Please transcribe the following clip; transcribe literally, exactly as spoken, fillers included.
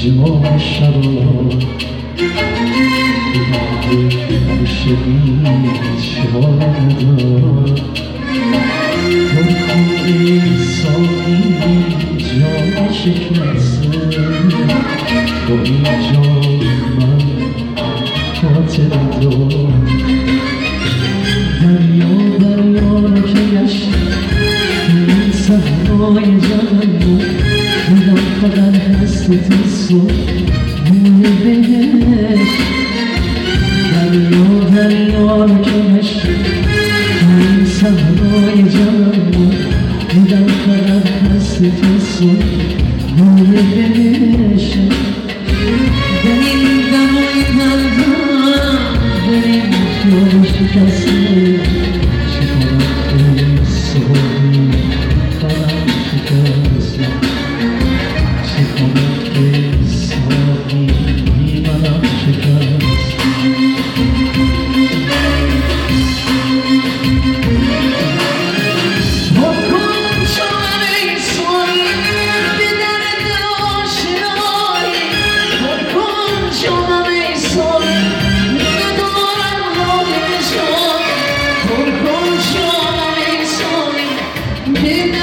جان شراب شوید ندار برخوری ساقی جان شکسته با این جان من خاطر دار دریا دریا رو که گشت این صحرای جهان بودم فقط هست تو صبح موی بهشت دریا دریا رو که گشت این صحرای جهان بودم فقط هست تو صبح موی بهشت بریم دمای قلبم بریم جان شکسته چه کنم این صبحی قلم شکسته چه کنم این صبحی قلم شکسته Did